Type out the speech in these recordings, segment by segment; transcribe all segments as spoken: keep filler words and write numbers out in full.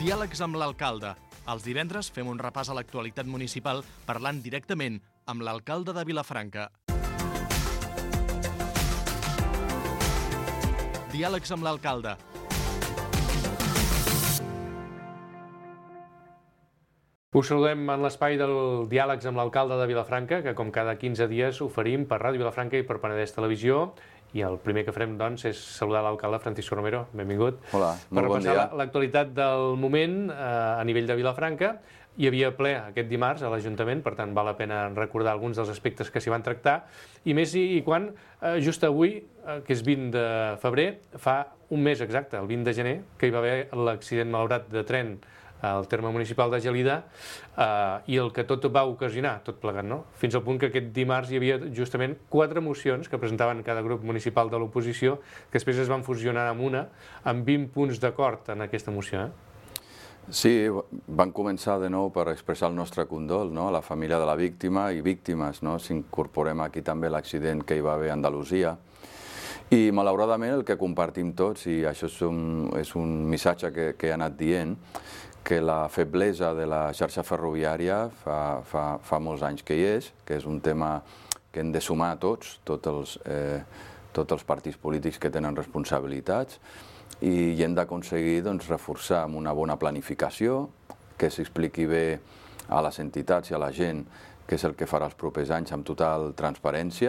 Diàlegs amb l'alcalde. Els divendres fem un repàs a l'actualitat municipal parlant directament amb l'alcalde de Vilafranca. Diàlegs amb l'alcalde. Us saludem en l'espai del Diàlegs amb l'alcalde de Vilafranca, que com cada quinze dies oferim per Ràdio Vilafranca i per Penedès Televisió. I el primer que farem, doncs, és saludar l'alcalde Francisco Romero. Benvingut. Hola, molt bon dia. Per repassar l'actualitat del moment a nivell de Vilafranca. Hi havia ple aquest dimarts a l'Ajuntament, per tant val la pena recordar alguns dels aspectes que s'hi van tractar. I més i quan, just avui, que és vint de febrer, fa un mes exacte, el vint de gener, que hi va haver l'accident malaurat de tren al terme municipal de Gelida, eh, i el que tot va ocasionar, tot plegat, no? Fins al punt que aquest dimarts hi havia justament quatre mocions que presentaven cada grup municipal de l'oposició, que després es van fusionar amb una, amb vint punts d'acord en aquesta moció. Eh? Sí, van començar de nou per expressar el nostre condol, no?, a la família de la víctima i víctimes, no? S'incorporem aquí també l'accident que hi va haver a Andalusia. I malauradament el que compartim tots, i això és un, és un missatge que, que he anat dient, que la feblesa de la xarxa ferroviària fa, fa, fa molts anys que hi és, que és un tema que hem de sumar tots, tots els, eh, tots els partits polítics que tenen responsabilitats, i, i hem d'aconseguir doncs, reforçar amb una bona planificació, que s'expliqui bé a les entitats i a la gent què és el que farà els propers anys amb total transparència,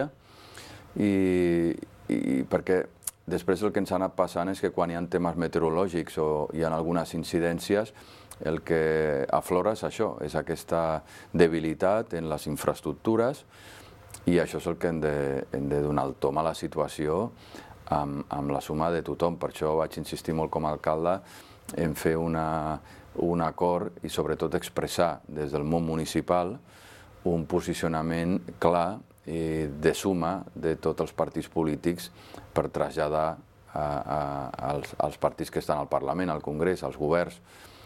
i, i perquè després el que ens ha anat passant és que quan hi ha temes meteorològics o hi ha algunes incidències, el que aflora és això, és aquesta debilitat en les infraestructures, i això és el que hem de, hem de donar el tom a la situació amb, amb la suma de tothom. Per això vaig insistir molt com a alcalde en fer una, un acord i sobretot expressar des del món municipal un posicionament clar i de suma de tots els partits polítics per traslladar a, a, als, als partits que estan al Parlament, al Congrés, als governs,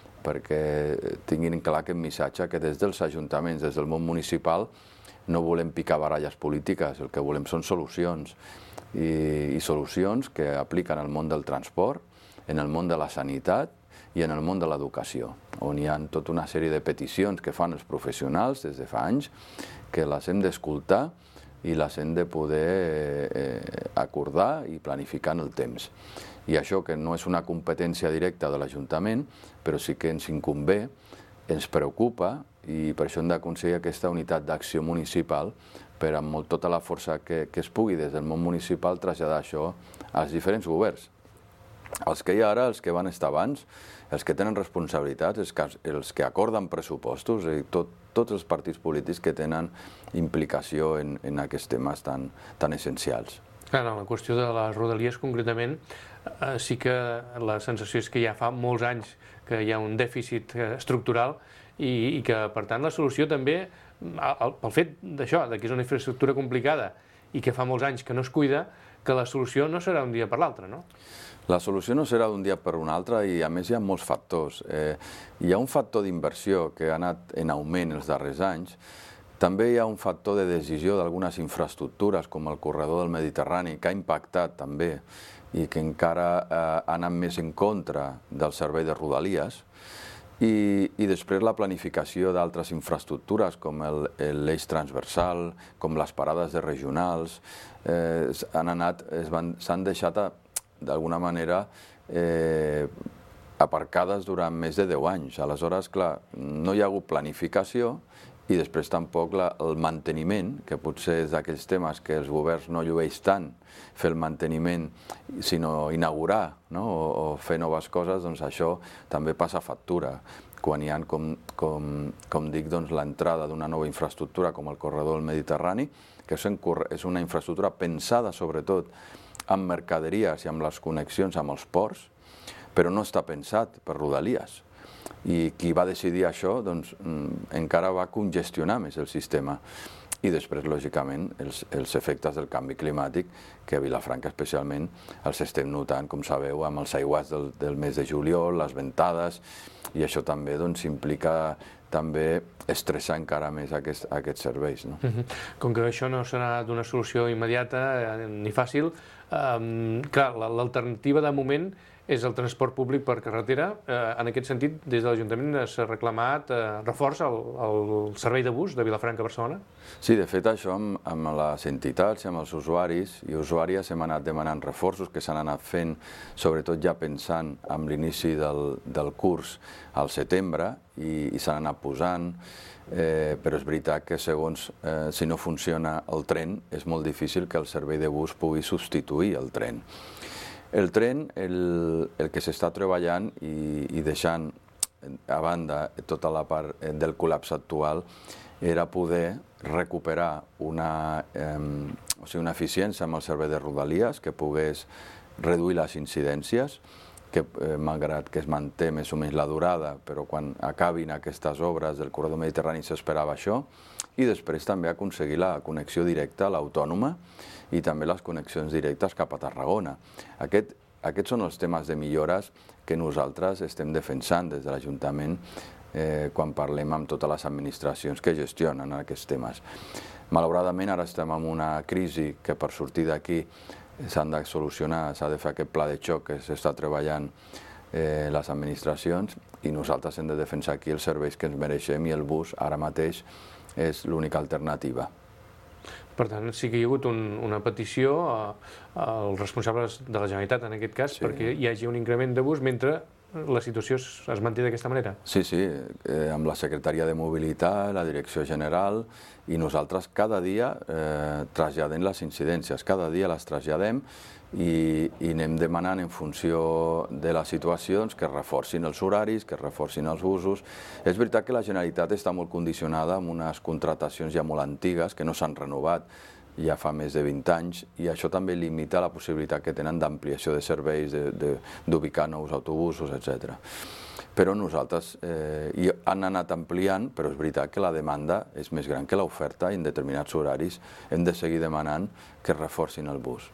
perquè tinguin clar aquest missatge que des dels ajuntaments, des del món municipal, no volem picar baralles polítiques, el que volem són solucions, i, i solucions que apliquen al món del transport, en el món de la sanitat i en el món de l'educació, on hi ha tota una sèrie de peticions que fan els professionals des de fa anys, que les hem d'escoltar i les hem de poder eh, acordar i planificar en el temps. I això, que no és una competència directa de l'Ajuntament, però sí que ens incumbé, ens preocupa, i per això hem d'aconseguir aquesta unitat d'acció municipal per, amb molt, tota la força que, que es pugui des del món municipal, traslladar això als diferents governs. Els que hi ha ara, els que van estar abans, els que tenen responsabilitats, els que, els que acorden pressupostos, i tot, tots els partits polítics que tenen implicació en, en aquests temes tan, tan essencials. Clar, en la qüestió de les rodalies concretament, eh, sí que la sensació és que ja fa molts anys que hi ha un dèficit estructural i, i que, per tant, la solució també, el, pel fet d'això, que és una infraestructura complicada i que fa molts anys que no es cuida, que la solució no serà d'un dia per l'altre, no? La solució no serà d'un dia per un altre, i a més hi ha molts factors. Eh, hi ha un factor d'inversió que ha anat en augment els darrers anys. També hi ha un factor de decisió d'algunes infraestructures, com el corredor del Mediterrani, que ha impactat també i que encara eh, ha anat més en contra del servei de rodalies. I, i després la planificació d'altres infraestructures, com l'eix transversal, com les parades de regionals, eh, han anat, s'han deixat d'alguna manera eh, aparcades durant més de deu anys. Aleshores, clar, no hi ha hagut planificació, i després tampoc la, el manteniment, que potser és d'aquells temes que els governs no llueix tant fer el manteniment, sinó inaugurar, no? o, o fer noves coses, doncs això també passa factura. Quan hi ha, com, com, com dic, doncs, l'entrada d'una nova infraestructura com el corredor del Mediterrani, que és una infraestructura pensada sobretot en mercaderies i amb les connexions amb els ports, però no està pensat per rodalies. I qui va decidir això, doncs, encara va congestionar més el sistema. I després, lògicament, els, els efectes del canvi climàtic, que a Vilafranca especialment els estem notant, com sabeu, amb els aiguats del, del mes de juliol, les ventades, i això també doncs, implica també estressar encara més aquests, aquests serveis. No? Com que això no serà d'una solució immediata ni fàcil, Clar, l'alternativa de moment és el transport públic per carretera. En aquest sentit, des de l'Ajuntament s'ha reclamat reforç al servei de bus de Vilafranca a Barcelona? Sí, de fet, això amb les entitats i amb els usuaris i usuàries hem anat demanant reforços que s'han anat fent, sobretot ja pensant en l'inici del curs al setembre, i s'han anat posant, però és veritat que segons si no funciona el tren és molt difícil que el servei de bus pugui substituir el tren. El tren, el que s'està treballant i deixant a banda tota la part del col·lapse actual era poder recuperar una eficiència amb el servei de Rodalies que pogués reduir les incidències, que malgrat que es manté més o menys la durada, però quan acabin aquestes obres del corredor mediterrani s'esperava això, i després també aconseguir la connexió directa a l'autònoma i també les connexions directes cap a Tarragona. Aquests són els temes de millores que nosaltres estem defensant des de l'Ajuntament quan parlem amb totes les administracions que gestionen aquests temes. Malauradament ara estem en una crisi que per sortir d'aquí s'han de solucionar, s'ha de fer aquest pla de xoc que s'està treballant les administracions i nosaltres hem de defensar aquí els serveis que ens mereixem i el bus ara mateix és l'única alternativa. Per tant, sí que hi ha hagut una petició als responsables de la Generalitat, en aquest cas, perquè hi hagi un increment de bus mentre la situació es manté d'aquesta manera. Sí, sí, amb la Secretaria de Mobilitat, la Direcció General, i nosaltres cada dia traslladem les incidències, cada dia les traslladem i anem demanant en funció de les situacions que reforcin els horaris, que reforcin els busos. És veritat que la Generalitat està molt condicionada amb unes contratacions ja molt antigues que no s'han renovat ja fa més de vint anys i això també limita la possibilitat que tenen d'ampliació de serveis, d'ubicar nous autobusos, etcètera. Però nosaltres han anat ampliant, però és veritat que la demanda és més gran que l'oferta i en determinats horaris hem de seguir demanant que reforcin el bus.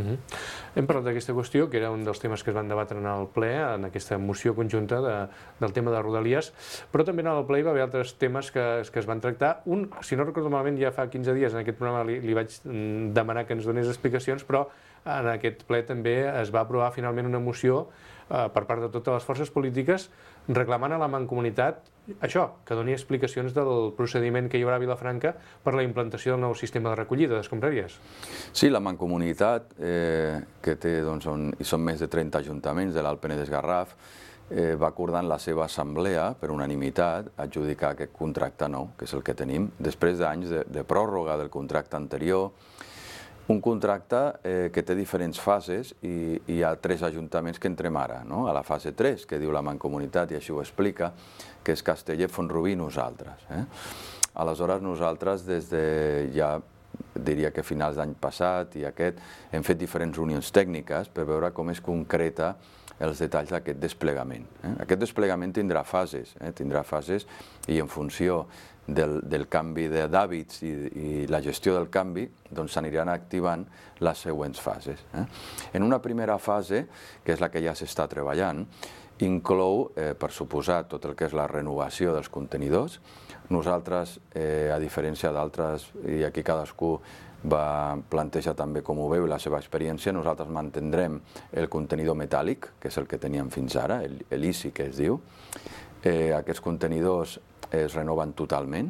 Hem parlat d'aquesta qüestió, que era un dels temes que es van debatre en el ple, en aquesta moció conjunta del tema de Rodalies, però també en el ple hi va haver altres temes que es van tractar. Un, si no recordo malament, ja fa quinze dies en aquest programa li vaig demanar que ens donés explicacions, però en aquest ple també es va aprovar finalment una moció per part de totes les forces polítiques reclamant a la Mancomunitat això, que doni explicacions del procediment que hi haurà a Vilafranca per la implantació del nou sistema de recollida d'escombraries. Sí, la Mancomunitat, que té, doncs, hi són més de trenta ajuntaments de l'Alt Penedès-Garraf, va acordar en la seva assemblea, per unanimitat, adjudicar aquest contracte nou, que és el que tenim, després d'anys de pròrroga del contracte anterior. Un contracte que té diferents fases i hi ha tres ajuntaments que entrem ara, a la fase tres, que diu la Mancomunitat, i així ho explica, que és Castellet, Font-rubí i nosaltres. Aleshores, nosaltres, des de ja, diria que finals d'any passat i aquest, hem fet diferents reunions tècniques per veure com es concreta els detalls d'aquest desplegament. Aquest desplegament tindrà fases, tindrà fases i en funció del canvi d'hàbits i la gestió del canvi, doncs s'aniran activant les següents fases. En una primera fase, que és la que ja s'està treballant, inclou, per suposar, tot el que és la renovació dels contenidors. Nosaltres, a diferència d'altres, i aquí cadascú va plantejar també com ho veu la seva experiència, nosaltres mantindrem el contenidor metàl·lic, que és el que teníem fins ara, l'I C I que es diu. Aquests contenidors es renoven totalment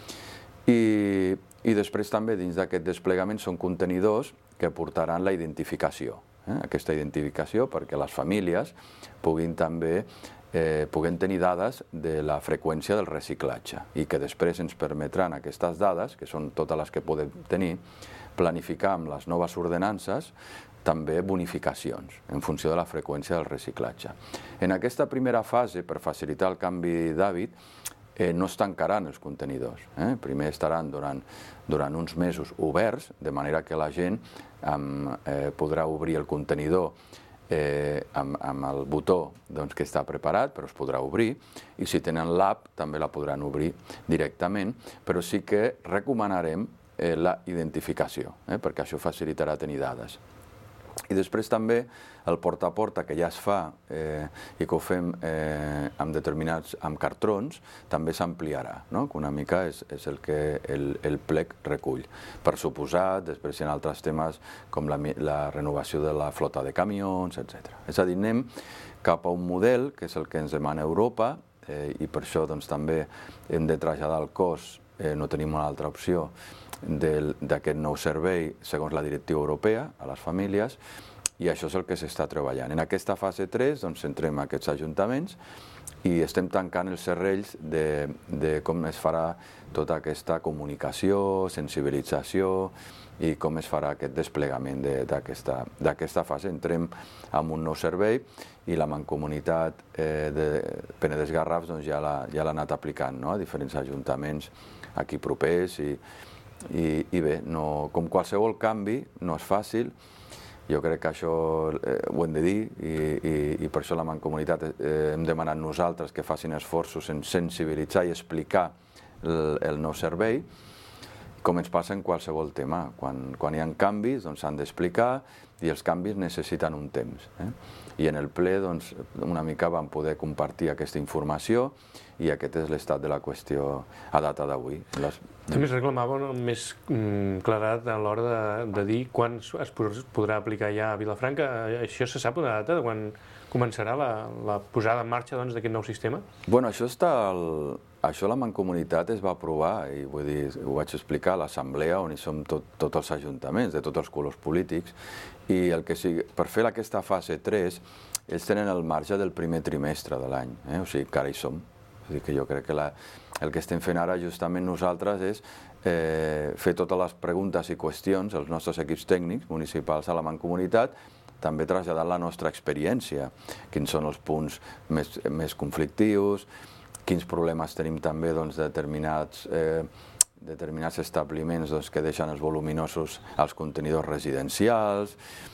i després també dins d'aquest desplegament són contenidors que portaran la identificació, aquesta identificació perquè les famílies puguin també puguem tenir dades de la freqüència del reciclatge i que després ens permetran aquestes dades, que són totes les que podem tenir, planificar amb les noves ordenances també bonificacions en funció de la freqüència del reciclatge. En aquesta primera fase, per facilitar el canvi d'hàbit, no es tancaran els contenidors. Primer estaran durant uns mesos oberts, de manera que la gent podrà obrir el contenidor amb el botó que està preparat, però es podrà obrir, i si tenen l'app també la podran obrir directament, però sí que recomanarem la identificació, perquè això facilitarà tenir dades. I després també el porta a porta, que ja es fa eh, i que ho fem eh, amb determinats, amb cartrons, també s'ampliarà, no? Que una mica és, és el que el, el plec recull. Per suposat, després hi ha altres temes com la, la renovació de la flota de camions, etcètera. És a dir, anem cap a un model, que és el que ens demana Europa, eh, i per això doncs, també hem de traslladar el cost, eh, no tenim una altra opció, d'aquest nou servei segons la directiva europea a les famílies, i això és el que s'està treballant. En aquesta fase tres doncs, centrem aquests ajuntaments i estem tancant els serrells de, de com es farà tota aquesta comunicació, sensibilització i com es farà aquest desplegament d'aquesta fase. Entrem en un nou servei i la Mancomunitat eh, de Penedès Garraf doncs, ja l'ha ja anat aplicant, no? A diferents ajuntaments aquí propers i I, i bé, no, com qualsevol canvi, no és fàcil. Jo crec que això eh, ho hem de dir i, i, i per això la Mancomunitat eh, hem demanat nosaltres que facin esforços en sensibilitzar i explicar el, el nou servei, com ens passa en qualsevol tema. Quan, quan hi ha canvis, doncs s'han d'explicar i els canvis necessiten un temps. Eh? I en el ple, doncs, una mica vam poder compartir aquesta informació i aquest és l'estat de la qüestió a data d'avui. Les... També es reclamava més mm, claredat a l'hora de, de dir quan es podrà aplicar ja a Vilafranca. Això se sap una data de quan començarà la, la posada en marxa doncs, d'aquest nou sistema? Bueno, això està... El... Això la Mancomunitat es va aprovar, i vull dir, ho vaig explicar a l'assemblea on hi som tots tot els ajuntaments, de tots els colors polítics, i el que sigui, per fer aquesta fase tres, ells tenen el marge del primer trimestre de l'any, eh? O sigui, que ara hi som. És dir, que jo crec que la, el que estem fent ara justament nosaltres és eh, fer totes les preguntes i qüestions als nostres equips tècnics municipals a la Mancomunitat, també traslladant la nostra experiència, quins són els punts més, més conflictius, quins problemes tenim també doncs, determinats, eh, determinats establiments doncs, que deixen els voluminosos als contenidors residencials.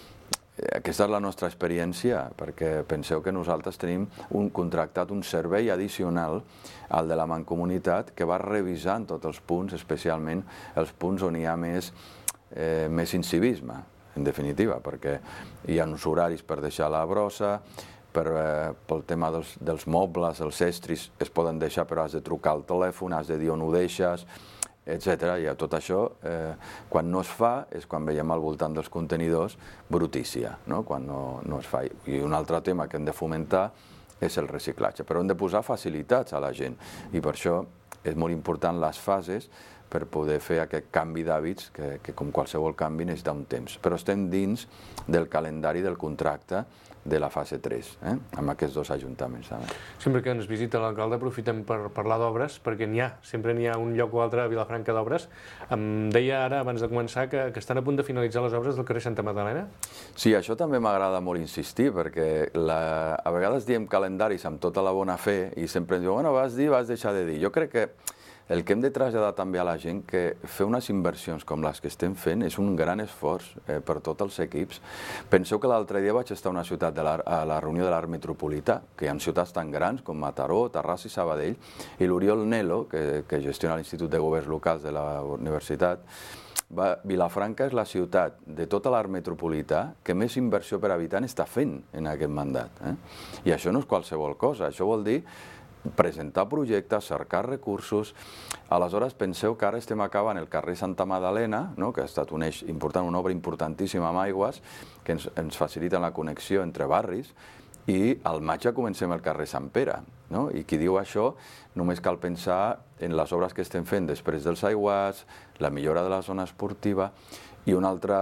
Aquesta és la nostra experiència, perquè penseu que nosaltres tenim un contractat, un servei addicional al de la Mancomunitat que va revisant tots els punts, especialment els punts on hi ha més, eh, més incivisme, en definitiva, perquè hi ha uns horaris per deixar la brossa, per, eh, pel tema dels, dels mobles, els estris es poden deixar però has de trucar al telèfon, has de dir on ho deixes, etcètera. I tot això, eh, quan no es fa, és quan veiem al voltant dels contenidors brutícia, no? Quan no, no es fa. I un altre tema que hem de fomentar és el reciclatge, però hem de posar facilitats a la gent i per això és molt important les fases per poder fer aquest canvi d'hàbits que, que com qualsevol canvi necessita un temps. Però estem dins del calendari del contracte de la fase tres, eh? Amb aquests dos ajuntaments. Eh? Sempre que ens visita l'alcalde aprofitem per parlar d'obres, perquè n'hi ha, sempre n'hi ha un lloc o altre a Vilafranca d'obres. Em deia ara, abans de començar, que, que estan a punt de finalitzar les obres del carrer Santa Magdalena? Sí, això també m'agrada molt insistir, perquè la, a vegades diem calendaris amb tota la bona fe i sempre ens diuen, bueno, vas dir, vas deixar de dir. Jo crec que el que hem de traslladar també a la gent que fer unes inversions com les que estem fent és un gran esforç eh, per tots els equips. Penseu que l'altre dia vaig estar a una ciutat de a la reunió de l'Arc Metropolità, que hi ha ciutats tan grans com Mataró, Terrassa i Sabadell, i l'Oriol Nelo, que, que gestiona l'Institut de Governs Locals de la Universitat, va, Vilafranca és la ciutat de tota l'Arc Metropolità que més inversió per habitant està fent en aquest mandat. Eh? I això no és qualsevol cosa, això vol dir presentar projectes, cercar recursos. Aleshores, penseu que ara estem acabant el carrer Santa Magdalena, no? Que ha estat un eix important, una obra importantíssima amb aigües, que ens, ens facilita la connexió entre barris, i al maig ja comencem el carrer Sant Pere. No? I qui diu això, només cal pensar en les obres que estem fent després dels aiguats, la millora de la zona esportiva, i un altre...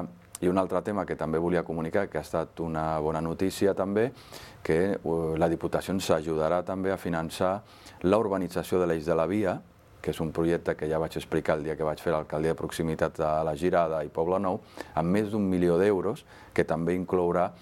I un altre tema que també volia comunicar, que ha estat una bona notícia també, que la Diputació ens ajudarà també a finançar la urbanització de l'Eix de la Via, que és un projecte que ja vaig explicar el dia que vaig fer l'alcaldia de proximitat a la Girada i Poblenou, amb més d'un milió d'euros, que també inclourà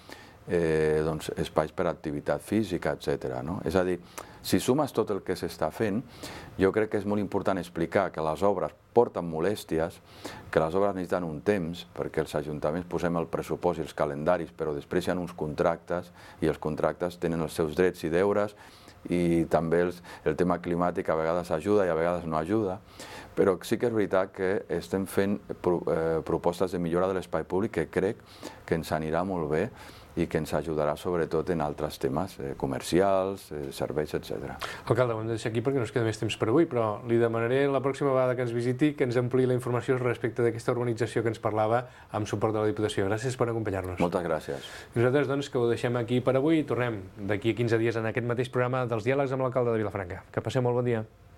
eh, doncs, espais per a activitat física, etcètera. No? És a dir, si sumes tot el que s'està fent, jo crec que és molt important explicar que les obres porten molèsties, que les obres necessiten un temps, perquè els ajuntaments posem el pressupost i els calendaris, però després hi ha uns contractes, i els contractes tenen els seus drets i deures, i també el, el tema climàtic a vegades ajuda i a vegades no ajuda, però sí que és veritat que estem fent pro, eh, propostes de millora de l'espai públic que crec que ens anirà molt bé i que ens ajudarà sobretot en altres temes eh, comercials, eh, serveis, etcètera. Alcalde, ho hem de deixar aquí perquè no ens queda més temps per avui, però li demanaré la pròxima vegada que ens visiti que ens ampliï la informació respecte d'aquesta urbanització que ens parlava amb suport de la Diputació. Gràcies per acompanyar-nos. Moltes gràcies. Nosaltres, doncs, que ho deixem aquí per avui i tornem d'aquí a quinze dies en aquest mateix programa dels Diàlegs amb l'alcalde de Vilafranca. Que passeu molt bon dia.